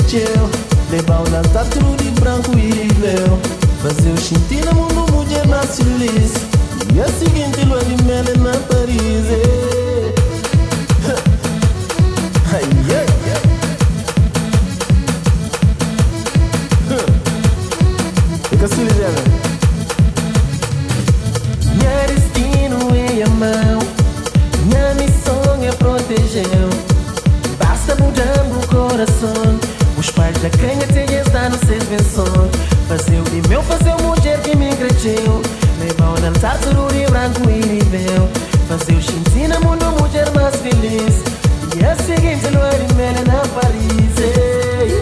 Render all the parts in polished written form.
cresceu, levou o altar tudo de branco e viveu. Fazer o xinti no mundo, mulher nasce feliz. E a seguinte lua de mel é na Paris. Ai, ai, ai. Fica assim, ligeira. Minha destino é a mão, minha missão é proteger. Basta mudar o coração. Os pais da canha têm está nos seus bênçãos. Fazer o de meu, fazer o mulher que me cresceu. Levar o dançar tudo de branco e nível. Fazer o xinti no mundo, mulher mais feliz. E a seguinte lua de mel é na Paris. Ei.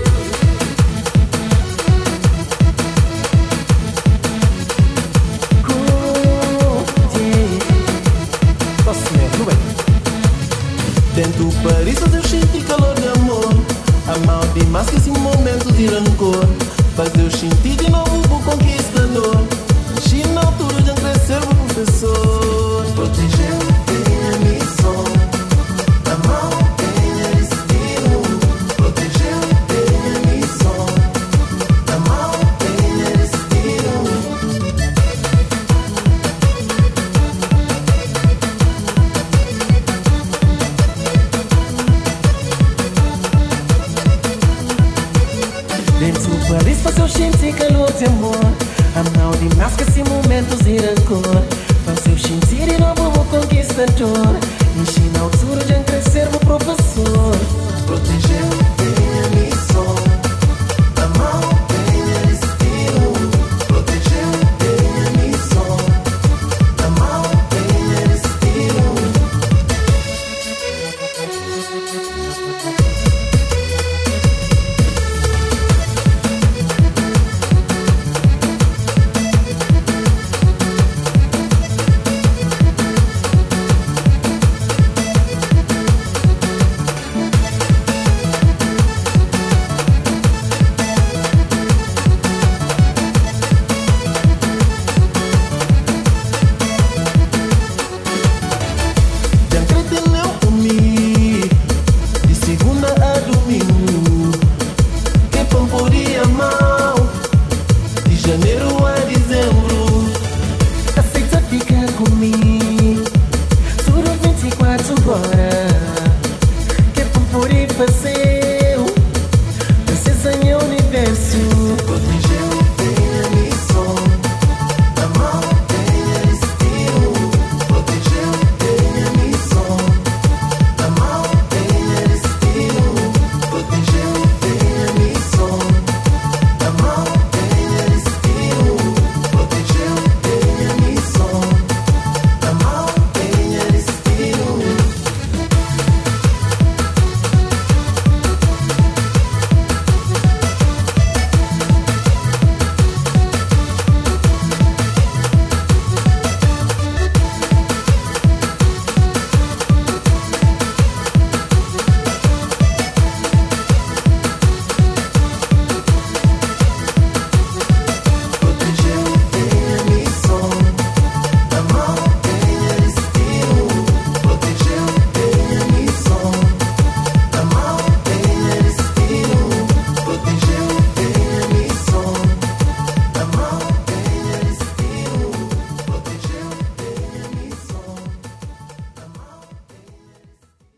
Dentro do Paris fazer o xinti calor de amor. Amar demais que esse momento de rancor. Fazer o xinti de novo pro conquistador. Enchi na altura de crescer o professor. Protegeu tem a missão. Amar tem a destino. Protegeu tem a missão. Amar tem a destino. Dentro do Paris fazer o xinti calor de amor. Amar demais que esse momento de rancor. Fazer o xinti de novo o conquistador. Enchi na altura de crescer o professor. Protegeu